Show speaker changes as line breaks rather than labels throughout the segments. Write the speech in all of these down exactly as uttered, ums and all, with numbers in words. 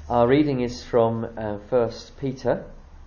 Our reading is from uh, First Peter,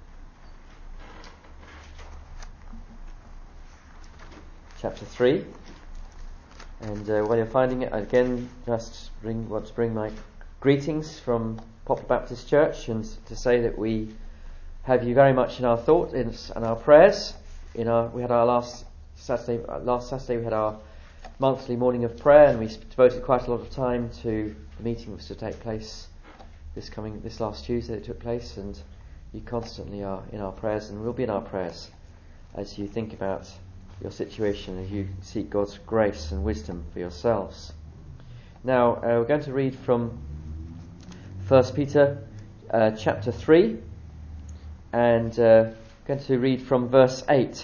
chapter three. And uh, while you're finding it, again, just bring, want to bring my greetings from Poplar Baptist Church, and to say that we have you very much in our thought and in our prayers. In our, we had our last Saturday. Last Saturday we had our monthly morning of prayer, and we devoted quite a lot of time to the meeting that was to take place this coming this last Tuesday. It took place, and you constantly are in our prayers, and will be in our prayers as you think about your situation, as you seek God's grace and wisdom for yourselves. Now, uh, we're going to read from First Peter uh, chapter three, and uh, we're going to read from verse eight.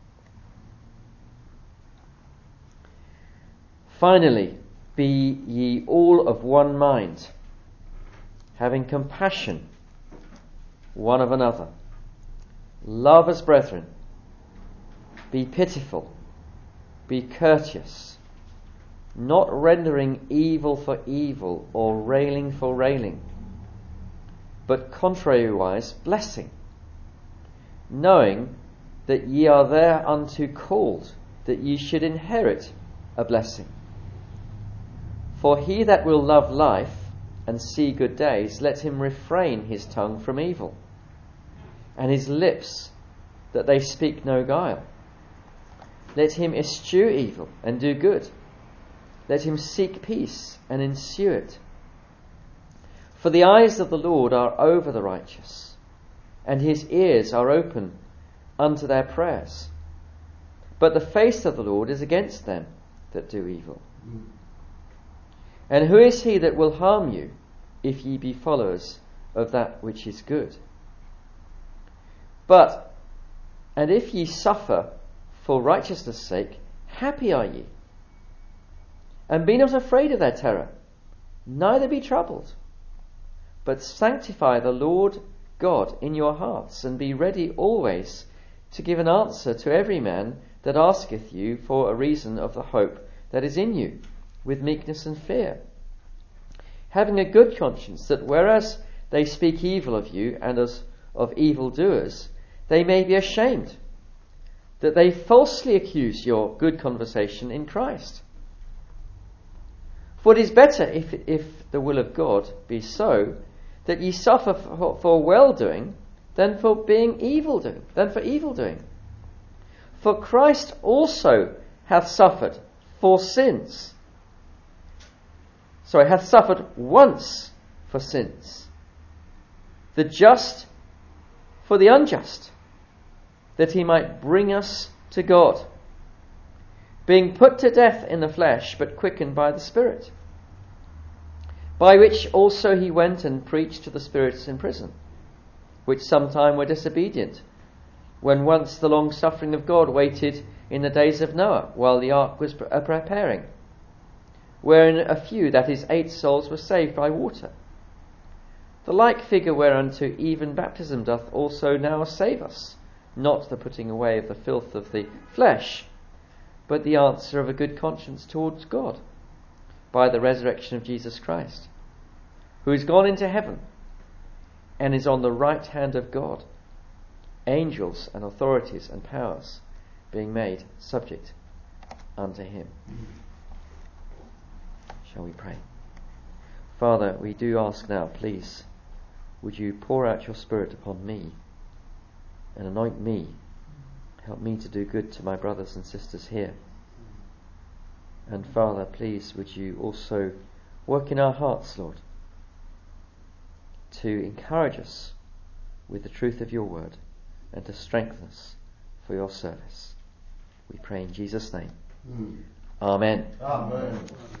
Finally, be ye all of one mind, having compassion one of another. Love as brethren. Be pitiful. Be courteous. Not rendering evil for evil or railing for railing, but contrariwise blessing, knowing that ye are thereunto called, that ye should inherit a blessing. For he that will love life and see good days, let him refrain his tongue from evil, and his lips that they speak no guile. Let him eschew evil and do good. Let him seek peace and ensue it. For the eyes of the Lord are over the righteous, and his ears are open unto their prayers. But the face of the Lord is against them that do evil. Mm. And who is he that will harm you, if ye be followers of that which is good? But, and if ye suffer for righteousness' sake, happy are ye. And be not afraid of their terror, neither be troubled, but sanctify the Lord God in your hearts, and be ready always to give an answer to every man that asketh you for a reason of the hope that is in you, with meekness and fear, having a good conscience, that whereas they speak evil of you and as of evildoers, they may be ashamed, that they falsely accuse your good conversation in Christ. For it is better, if if the will of God be so, that ye suffer for, for well doing, than for being evil doing, than for evil doing. For Christ also hath suffered for sins. Sorry, hath suffered once for sins, the just for the unjust, that he might bring us to God, being put to death in the flesh, but quickened by the Spirit, by which also he went and preached to the spirits in prison, which sometime were disobedient, when once the long suffering of God waited in the days of Noah, while the ark was pre- preparing, wherein a few, that is, eight souls, were saved by water. The like figure whereunto even baptism doth also now save us, not the putting away of the filth of the flesh, but the answer of a good conscience towards God, by the resurrection of Jesus Christ, who is gone into heaven, and is on the right hand of God, angels and authorities and powers being made subject unto him. Shall we pray? Father, we do ask now, please, would you pour out your Spirit upon me and anoint me, help me to do good to my brothers and sisters here. And Father, please, would you also work in our hearts, Lord, to encourage us with the truth of your word and to strengthen us for your service. We pray in Jesus' name. Mm. Amen.
Amen.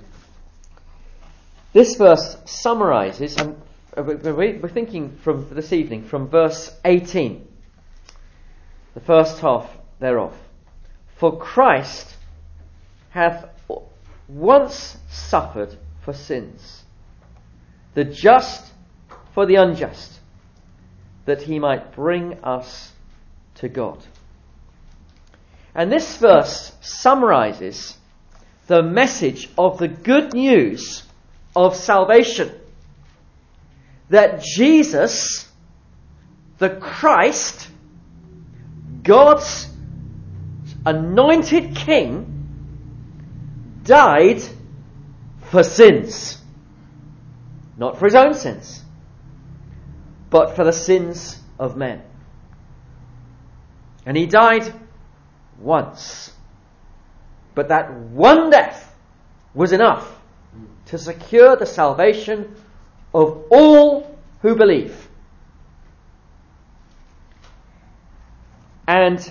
This verse summarizes, and we're thinking from this evening from verse eighteen, the first half thereof. For Christ hath once suffered for sins, the just for the unjust, that he might bring us to God. And this verse summarizes the message of the good news of salvation that Jesus, the Christ, God's anointed King, died for sins. Not for his own sins, but for the sins of men. And he died once. But that one death was enough to secure the salvation of all who believe. And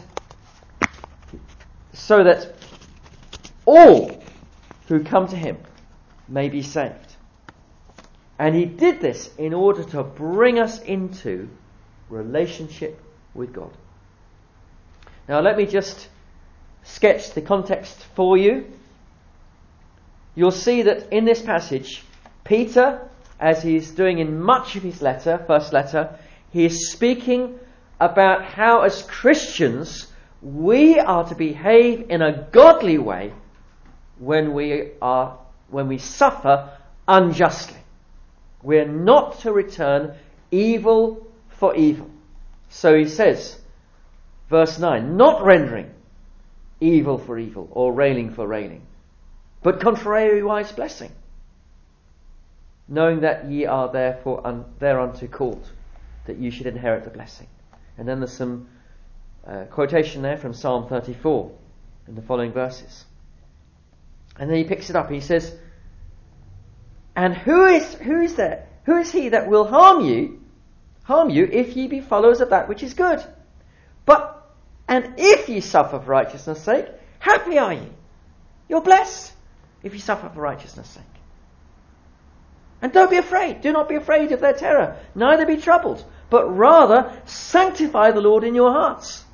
so that all who come to him may be saved. And he did this in order to bring us into relationship with God. Now let me just sketch the context for you. You'll see that in this passage, Peter, as he's doing in much of his letter, first letter, he is speaking about how as Christians we are to behave in a godly way when we are when we suffer unjustly. We're not to return evil for evil. So he says, verse nine, not rendering evil for evil or railing for railing, but contrariwise blessing, knowing that ye are therefore un- thereunto called, that you should inherit the blessing. And then there's some uh, quotation there from Psalm thirty-four in the following verses. And then he picks it up. He says, and who is who is there? Who is he that will harm you, harm you, if ye be followers of that which is good? But and if ye suffer for righteousness' sake, happy are ye. You're blessed if you suffer for righteousness' sake. And don't be afraid. Do not be afraid of their terror. Neither be troubled, but rather sanctify the Lord in your hearts.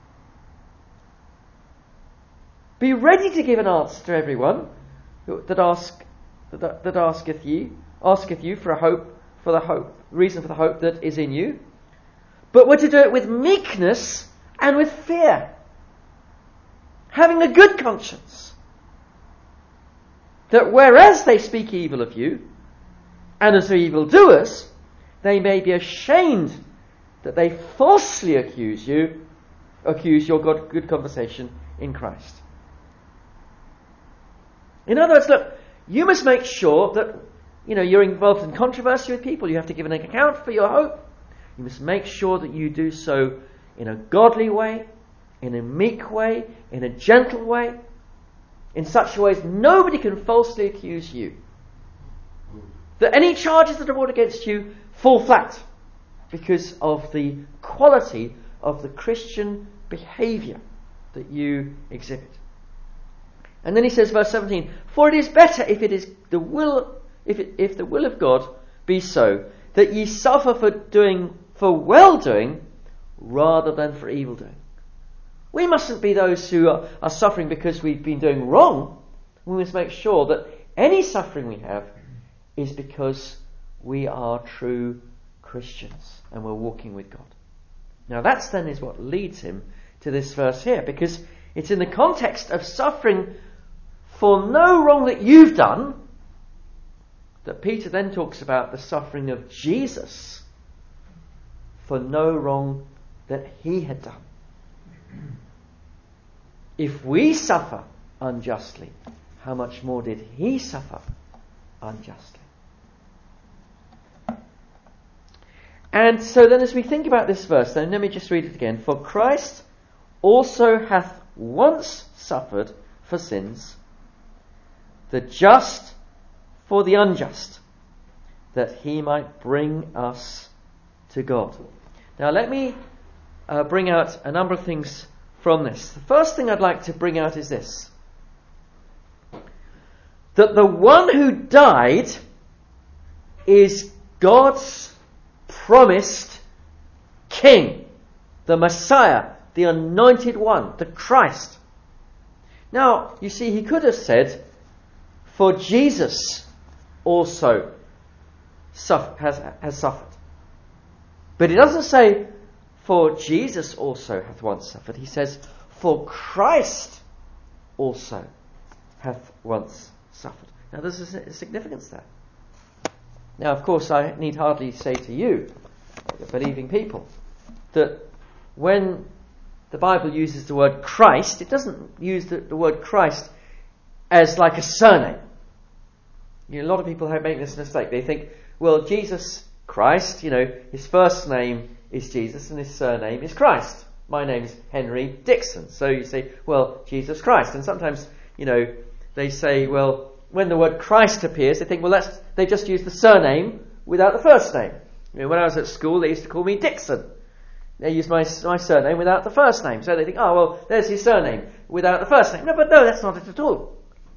Be ready to give an answer to everyone that ask that, that asketh you, asketh you for a hope, for the hope, reason for the hope that is in you. But we're to do it with meekness and with fear, having a good conscience, that whereas they speak evil of you, and as evildoers, they may be ashamed that they falsely accuse you, accuse your God, good conversation in Christ. In other words, look, you must make sure that, you know, you're involved in controversy with people. You have to give an account for your hope. You must make sure that you do so in a godly way, in a meek way, in a gentle way, in such a way as nobody can falsely accuse you. That any charges that are brought against you fall flat because of the quality of the Christian behaviour that you exhibit. And then he says, verse seventeen, for it is better if it is the will, if it, if the will of God be so, that ye suffer for doing, for well doing, rather than for evil doing. We mustn't be those who are, are suffering because we've been doing wrong. We must make sure that any suffering we have is because we are true Christians and we're walking with God. Now that's then is what leads him to this verse here, because it's in the context of suffering for no wrong that you've done that Peter then talks about the suffering of Jesus for no wrong that he had done. If we suffer unjustly, how much more did he suffer unjustly? And so then as we think about this verse, then let me just read it again. For Christ also hath once suffered for sins, the just for the unjust, that he might bring us to God. Now let me uh, bring out a number of things from this. The first thing I'd like to bring out is this: that the one who died is God's promised King, the Messiah, the Anointed One, the Christ. Now, you see, he could have said, for Jesus also suffer, has, has suffered. But he doesn't say, for Jesus also hath once suffered. He says, for Christ also hath once suffered. Now, there's a significance there. Now, of course, I need hardly say to you, the believing people, that when the Bible uses the word Christ, it doesn't use the, the word Christ as like a surname. You know, a lot of people make this mistake. They think, well, Jesus Christ, you know, his first name is Jesus and his surname is Christ. My name's Henry Dixon. So you say, well, Jesus Christ. And sometimes, you know, they say, well, when the word Christ appears, they think, well, that's, they just use the surname without the first name. You know, when I was at school, they used to call me Dixon. They used my, my surname without the first name. So they think, oh, well, there's his surname without the first name. No, but no, that's not it at all.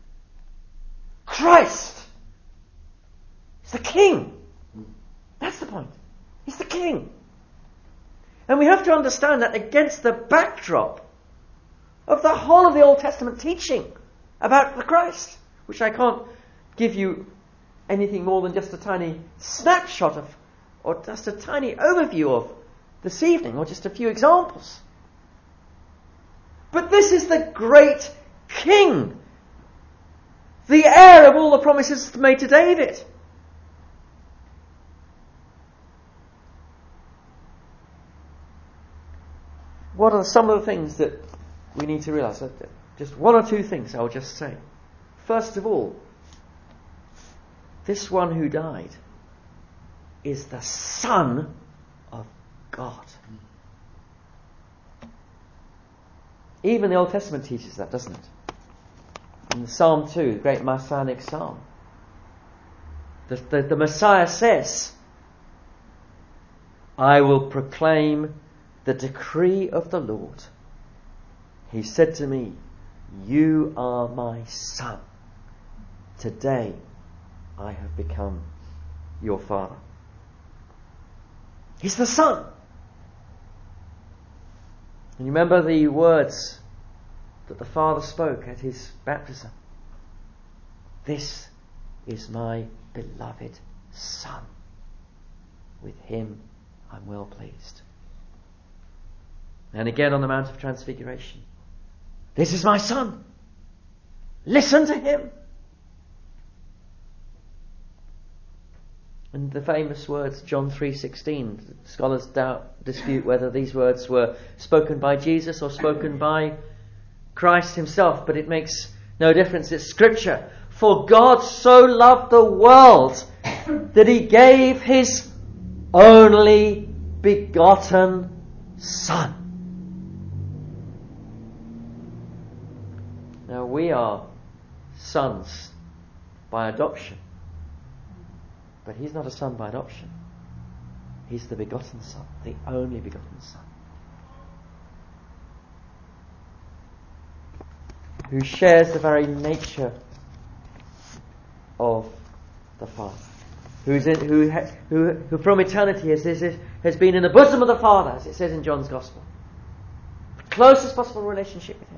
Christ is the King. That's the point. He's the King. And we have to understand that against the backdrop of the whole of the Old Testament teaching about the Christ, which I can't give you anything more than just a tiny snapshot of, or just a tiny overview of this evening, or just a few examples. But this is the great King, the heir of all the promises made to David. What are some of the things that we need to realize? Just one or two things I'll just say. First of all, this one who died is the Son of God. Even the Old Testament teaches that, doesn't it? In Psalm two, the great Messianic psalm, the, the, the Messiah says, I will proclaim the decree of the Lord. He said to me, you are my son. Today I have become your father. He's the Son. And you remember the words that the Father spoke at his baptism. This is my beloved Son. With him I'm well pleased. And again on the Mount of Transfiguration. This is my Son. Listen to him. And the famous words, John three sixteen, scholars doubt, dispute whether these words were spoken by Jesus or spoken by Christ himself, but it makes no difference. It's Scripture. For God so loved the world that he gave his only begotten Son. Now we are sons by adoption. But he's not a son by adoption. He's the begotten Son, the only begotten Son, who shares the very nature of the Father, who's in, who, who, who from eternity has, has, has been in the bosom of the Father, as it says in John's Gospel. The closest possible relationship with him.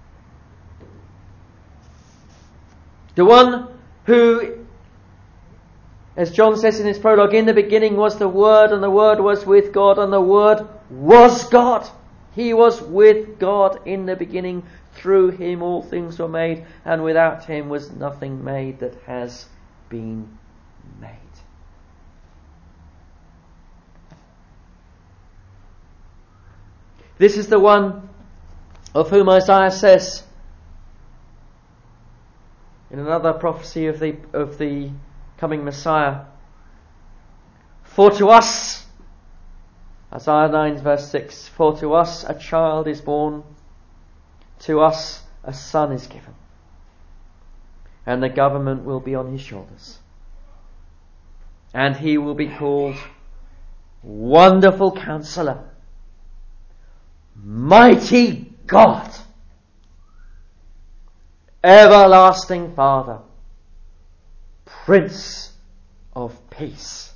The one who, as John says in his prologue, in the beginning was the Word, and the Word was with God, and the Word was God. He was with God in the beginning. Through him all things were made, and without him was nothing made that has been made. This is the one of whom Isaiah says, in another prophecy of the of the coming Messiah, for to us, Isaiah nine verse six, for to us a child is born, to us a son is given, and the government will be on his shoulders, and he will be called Wonderful Counselor, Mighty God, Everlasting Father, Prince of Peace.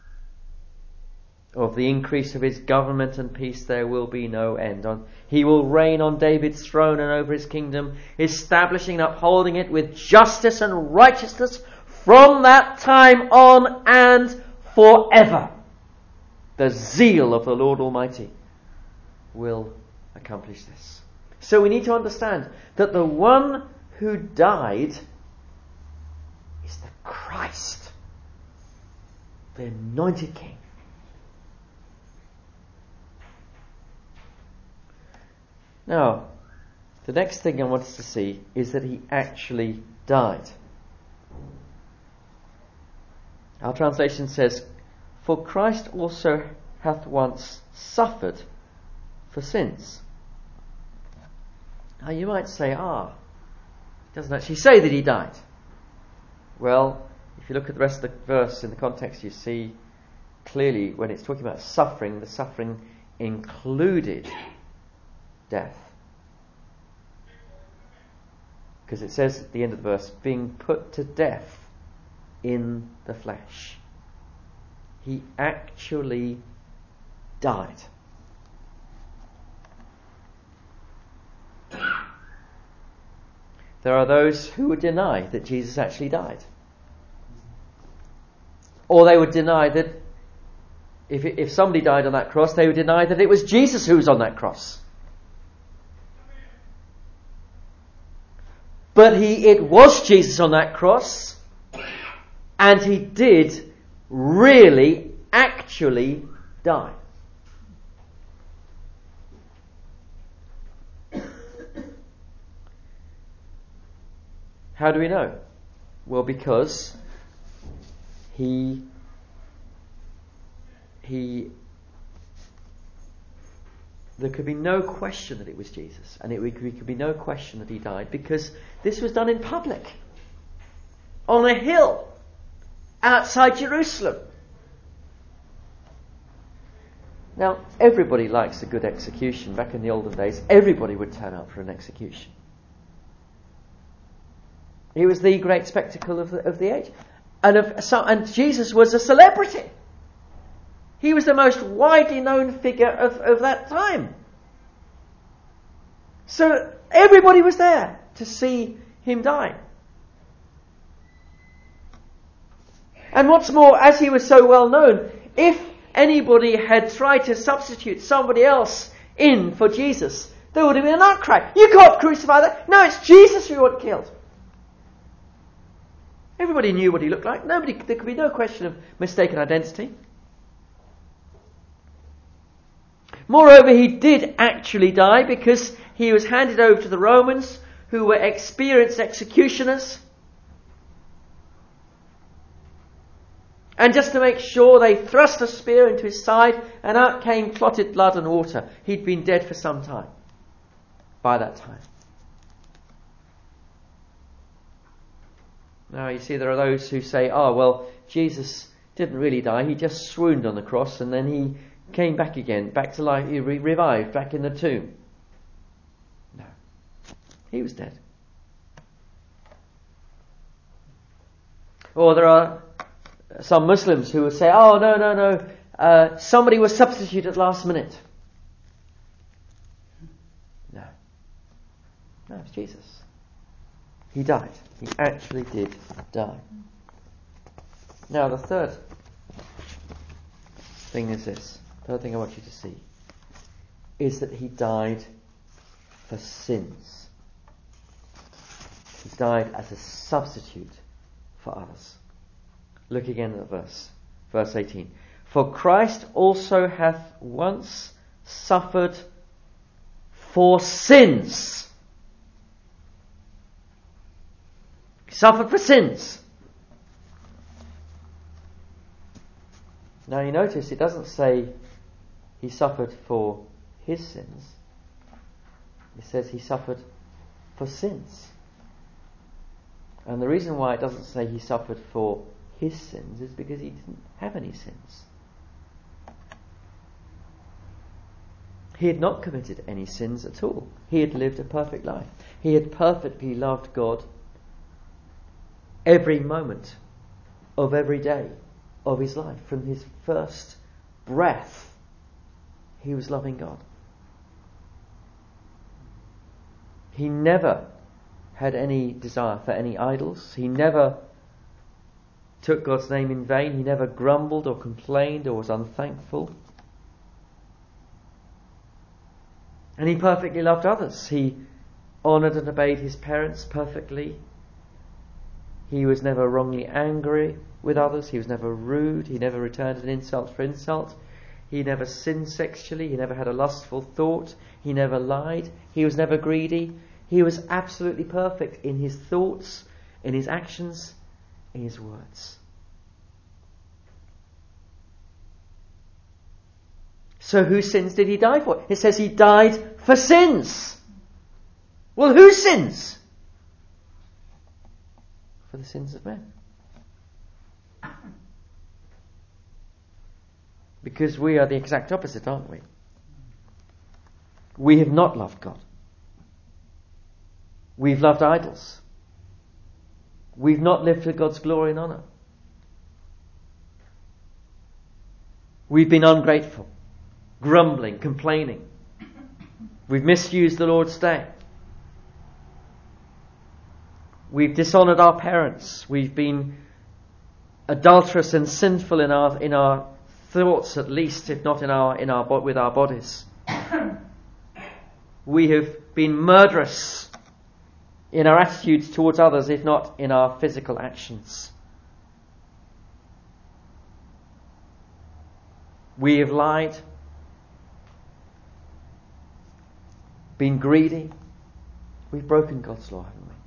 Of the increase of his government and peace there will be no end. On he will reign on David's throne and over his kingdom, establishing and upholding it with justice and righteousness from that time on and forever. The zeal of the Lord Almighty will accomplish this. So we need to understand that the one who died is the Christ. the anointed king. Now, the next thing I want us to see is that he actually died. Our translation says, "For Christ also hath once suffered for sins." Now you might say, ah, it doesn't actually say that he died. Well, if you look at the rest of the verse in the context, you see clearly when it's talking about suffering, the suffering included death. Because it says at the end of the verse, being put to death in the flesh. He actually died. There are those who would deny that Jesus actually died. Or they would deny that if, if somebody died on that cross, they would deny that it was Jesus who was on that cross. But he, it was Jesus on that cross, and he did really, actually die. How do we know? Well, because he, he, there could be no question that it was Jesus, and it there could be no question that he died, because this was done in public, on a hill, outside Jerusalem. Now, everybody likes a good execution. Back in the olden days, everybody would turn up for an execution. He was the great spectacle of the, of the age. And, of, so, and Jesus was a celebrity. He was the most widely known figure of, of that time. So everybody was there to see him die. And what's more, as he was so well known, if anybody had tried to substitute somebody else in for Jesus, there would have been an outcry. You can't crucify that. No, it's Jesus we want killed. Everybody knew what he looked like. Nobody, there could be no question of mistaken identity. Moreover, he did actually die because he was handed over to the Romans, who were experienced executioners. And just to make sure, they thrust a spear into his side, and out came clotted blood and water. He'd been dead for some time by that time. Now, you see, there are those who say, oh, well, Jesus didn't really die. He just swooned on the cross, and then he came back again, back to life. He re- revived back in the tomb. No. He was dead. Or there are some Muslims who would say, oh, no, no, no, uh, somebody was substituted at last minute. No. No, it's Jesus. He died. He actually did die. Now, the third thing is this. The third thing I want you to see is that he died for sins. He died as a substitute for others. Look again at the verse. Verse eighteen. For Christ also hath once suffered for sins. He suffered for sins. Now you notice it doesn't say he suffered for his sins. It says he suffered for sins. And the reason why it doesn't say he suffered for his sins is because he didn't have any sins. He had not committed any sins at all. He had lived a perfect life. He had perfectly loved God every moment of every day of his life. From his first breath, he was loving God. He never had any desire for any idols. He never took God's name in vain. He never grumbled or complained or was unthankful. And he perfectly loved others. He honoured and obeyed his parents perfectly. He was never wrongly angry with others. He was never rude. He never returned an insult for insult. He never sinned sexually. He never had a lustful thought. He never lied. He was never greedy. He was absolutely perfect in his thoughts, in his actions, in his words. So whose sins did he die for? It says he died for sins. Well, whose sins? For the sins of men. Because we are the exact opposite, aren't we? We have not loved God. We've loved idols. We've not lived for God's glory and honour. We've been ungrateful, grumbling, complaining. We've misused the Lord's day. We've dishonoured our parents. We've been adulterous and sinful in our in our thoughts, at least, if not in our in our with our bodies. We have been murderous in our attitudes towards others, if not in our physical actions. We have lied, been greedy. We've broken God's law, haven't we?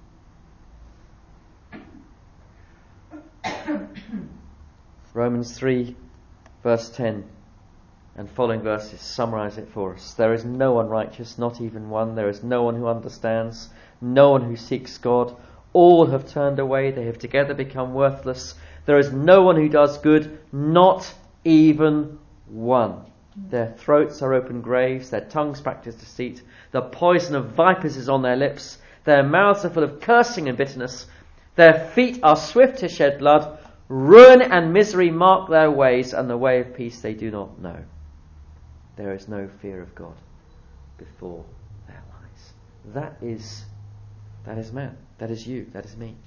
Romans three, verse ten and following verses summarise it for us. There is no one righteous, not even one. There is no one who understands, no one who seeks God. All have turned away. They have together become worthless. There is no one who does good, not even one. Their throats are open graves. Their tongues practice deceit. The poison of vipers is on their lips. Their mouths are full of cursing and bitterness. Their feet are swift to shed blood. Ruin and misery mark their ways, and the way of peace they do not know. There is no fear of God before their lives. That is, that is man. That is you. That is me.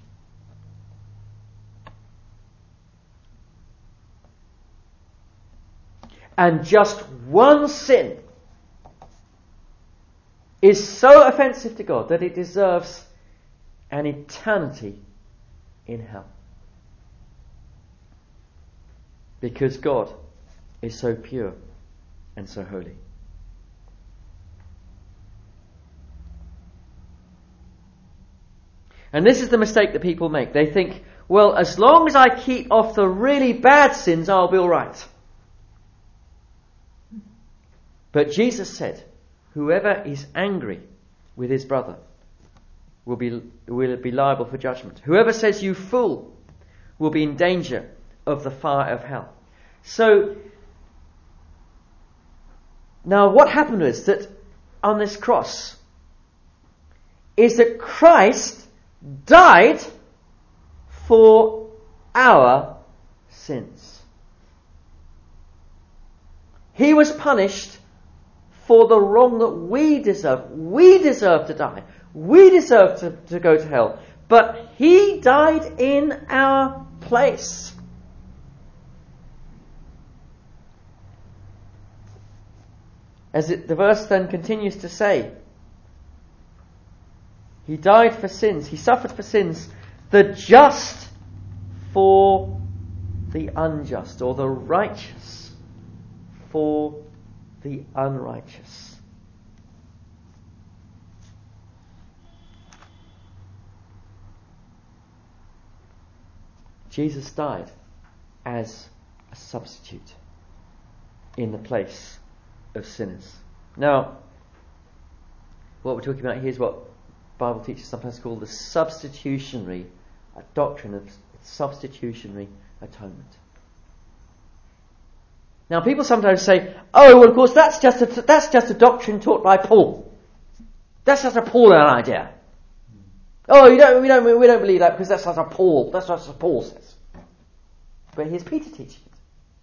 And just one sin is so offensive to God that it deserves an eternity in hell. Because God is so pure and so holy. And this is the mistake that people make. They think, well, as long as I keep off the really bad sins, I'll be all right. But Jesus said, whoever is angry with his brother will be, will be liable for judgment. Whoever says you fool will be in danger of the fire of hell. So, now what happened is that on this cross is that Christ died for our sins. He was punished for the wrong that we deserve. We deserve to die. We deserve to, to go to hell. But he died in our place. As it, the verse then continues to say, he died for sins, he suffered for sins, the just for the unjust, or the righteous for the unrighteous. Jesus died as a substitute in the place of sinners. Now, what we're talking about here is what Bible teachers sometimes call the substitutionary a doctrine of substitutionary atonement. Now, people sometimes say, "Oh, well, of course, that's just a, that's just a doctrine taught by Paul. That's just a Pauline idea. Oh, you don't, we don't, we don't believe that because that's just a Paul. That's what Paul says." But here's Peter teaching it.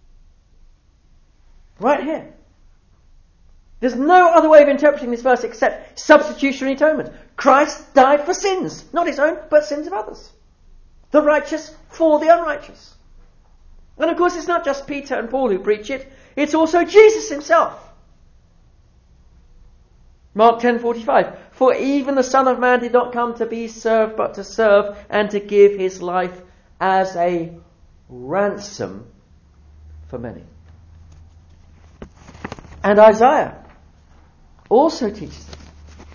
Right here. There's no other way of interpreting this verse except substitutionary atonement. Christ died for sins, not his own, but sins of others. The righteous for the unrighteous. And of course, it's not just Peter and Paul who preach it, it's also Jesus himself. Mark ten forty-five. For even the Son of Man did not come to be served, but to serve and to give his life as a ransom for many. And Isaiah also teaches it.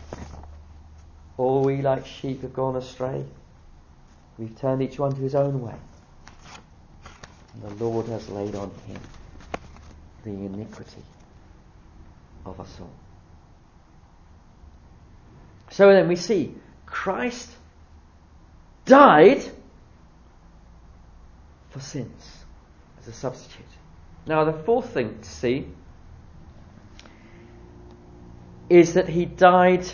All we like sheep have gone astray. We've turned each one to his own way. And the Lord has laid on him the iniquity of us all. So then we see Christ died for sins as a substitute. Now the fourth thing to see is that he died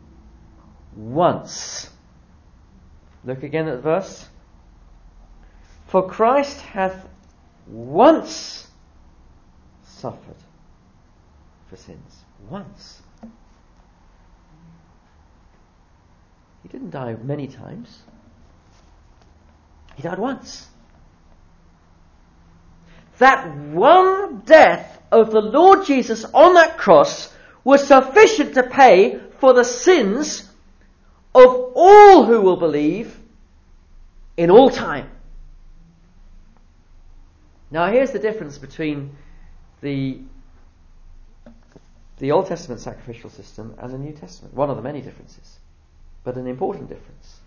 once. Look again at the verse. For Christ hath once suffered for sins. Once. He didn't die many times. He died once. That one death of the Lord Jesus on that cross was sufficient to pay for the sins of all who will believe in all time. Now here's the difference between the the Old Testament sacrificial system and the New Testament. One of the many differences, but an important difference.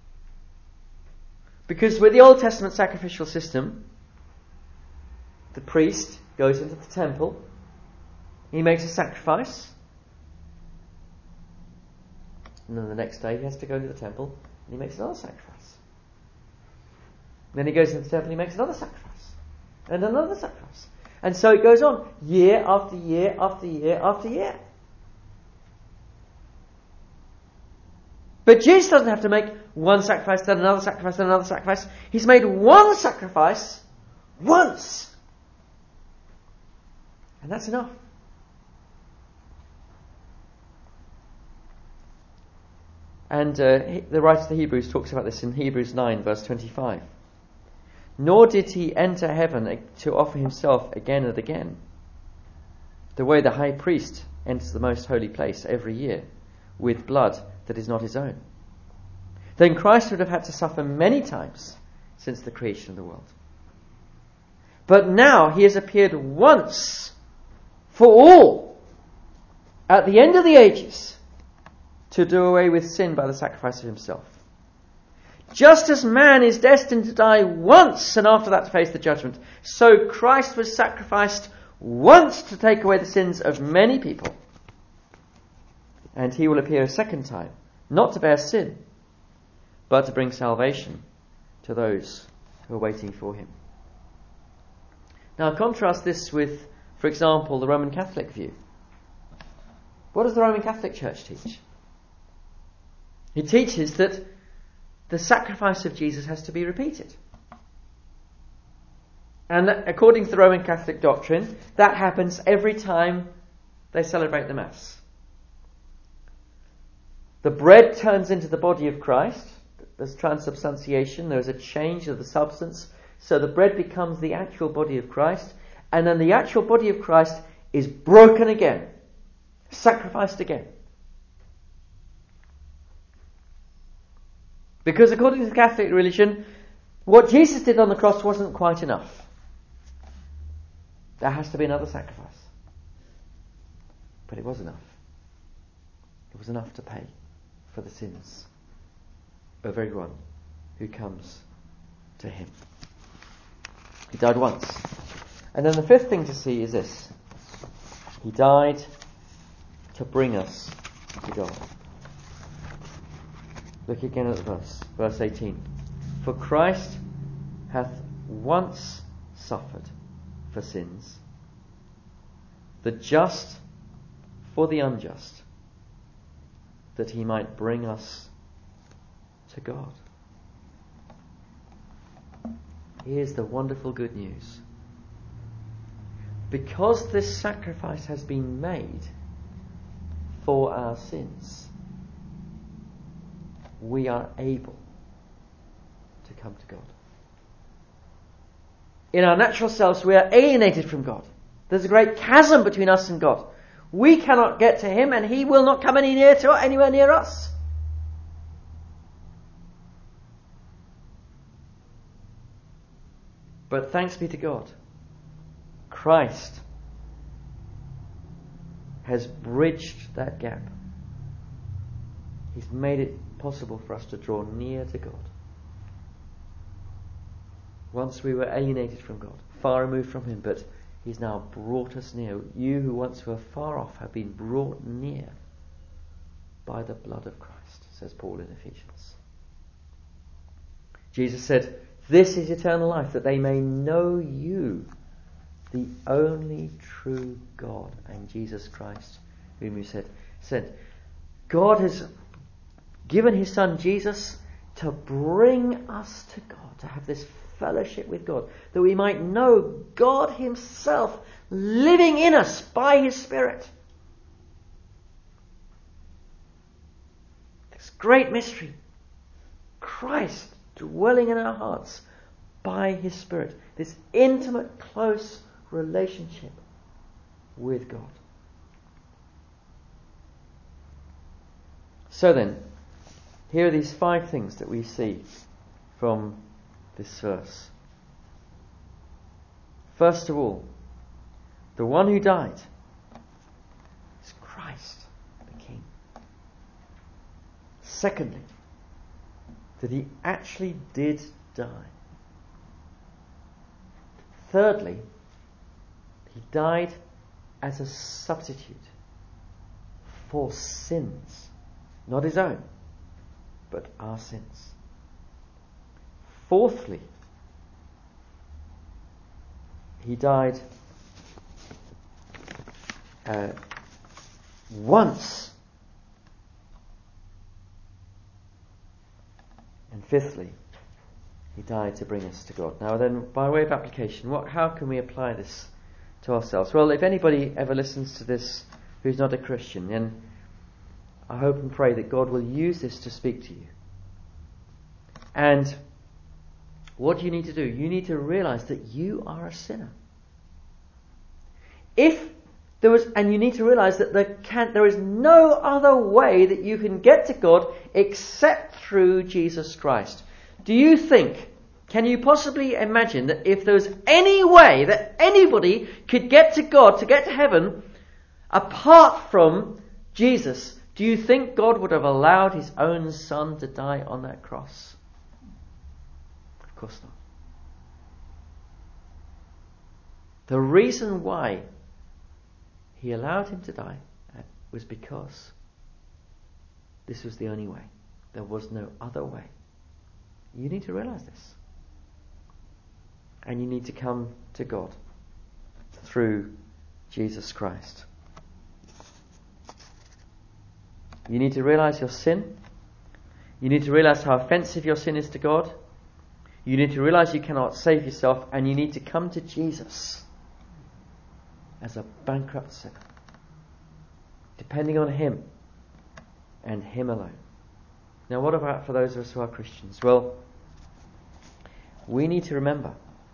Because with the Old Testament sacrificial system, the priest goes into the temple, he makes a sacrifice, and then the next day he has to go to the temple and he makes another sacrifice. Then he goes into the temple and he makes another sacrifice, and another sacrifice. And so it goes on, year after year after year after year. But Jesus doesn't have to make one sacrifice, then another sacrifice, then another sacrifice. He's made one sacrifice once. And that's enough. And uh, the writer of the Hebrews talks about this in Hebrews nine, verse twenty-five. Nor did he enter heaven to offer himself again and again, the way the high priest enters the most holy place every year with blood that is not his own. Then Christ would have had to suffer many times since the creation of the world. But now he has appeared once for all at the end of the ages to do away with sin by the sacrifice of himself. Just as man is destined to die once and after that to face the judgment, so Christ was sacrificed once to take away the sins of many people. And he will appear a second time, not to bear sin, but to bring salvation to those who are waiting for him. Now contrast this with, for example, the Roman Catholic view. What does the Roman Catholic Church teach? It teaches that the sacrifice of Jesus has to be repeated. And that, according to the Roman Catholic doctrine, that happens every time they celebrate the Mass. The bread turns into the body of Christ. There's transubstantiation. There's a change of the substance. So the bread becomes the actual body of Christ. And then the actual body of Christ is broken again. Sacrificed again. Because according to the Catholic religion, what Jesus did on the cross wasn't quite enough. There has to be another sacrifice. But it was enough. It was enough to pay for the sins of everyone who comes to him. He died once. And then the fifth thing to see is this. He died to bring us to God. Look again at the verse, verse eighteen. For Christ hath once suffered for sins, the just for the unjust, that he might bring us to God. Here's the wonderful good news. Because this sacrifice has been made for our sins, we are able to come to God. In our natural selves, we are alienated from God. There's a great chasm between us and God. We cannot get to him, and he will not come any near to anywhere near us. But thanks be to God, Christ has bridged that gap. He's made it possible for us to draw near to God. Once we were alienated from God, far removed from him, but he's now brought us near. You who once were far off have been brought near by the blood of Christ, says Paul in Ephesians. Jesus said, "This is eternal life, that they may know you, the only true God, and Jesus Christ, whom you said sent." God has given his Son Jesus to bring us to God, to have this fellowship with God, that we might know God himself living in us by his Spirit. This great mystery, Christ dwelling in our hearts by his Spirit, this intimate, close relationship with God. So then, here are these five things that we see from this verse. First of all, the one who died is Christ, the King. Secondly, that he actually did die. Thirdly, he died as a substitute for sins, not his own, but our sins. Fourthly, he died uh, once. And fifthly, he died to bring us to God. Now then, by way of application, what, how can we apply this to ourselves? Well, if anybody ever listens to this who's not a Christian, then I hope and pray that God will use this to speak to you. And what do you need to do? You need to realize that you are a sinner. If there was, and you need to realize that there can, there is no other way that you can get to God except through Jesus Christ. Do you think, can you possibly imagine that if there was any way that anybody could get to God, to get to heaven, apart from Jesus, do you think God would have allowed his own Son to die on that cross? Of course not. The reason why he allowed him to die was because this was the only way. There was no other way. You need to realize this. And you need to come to God through Jesus Christ. You need to realize your sin. You need to realize how offensive your sin is to God. You need to realize you cannot save yourself, and you need to come to Jesus as a bankrupt sinner, depending on him and him alone. Now, what about for those of us who are Christians? Well, we need to remember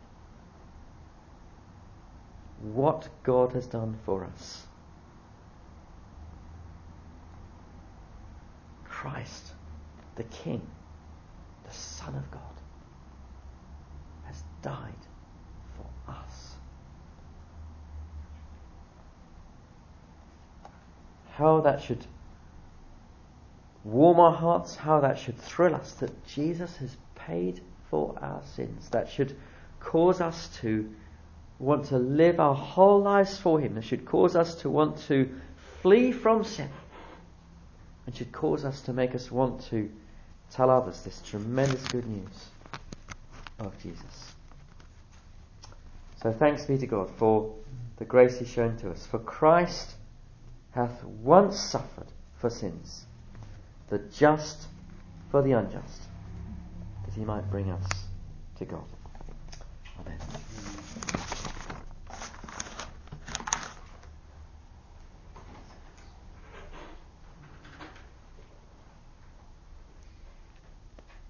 what God has done for us. Christ, the King, the Son of God, has died for us. How that should warm our hearts, how that should thrill us, that Jesus has paid for our sins. That should cause us to want to live our whole lives for him. That should cause us to want to flee from sin. And should cause us to make us want to tell others this tremendous good news of Jesus. So thanks be to God for the grace he's shown to us. For Christ hath once suffered for sins, the just for the unjust, that he might bring us to God.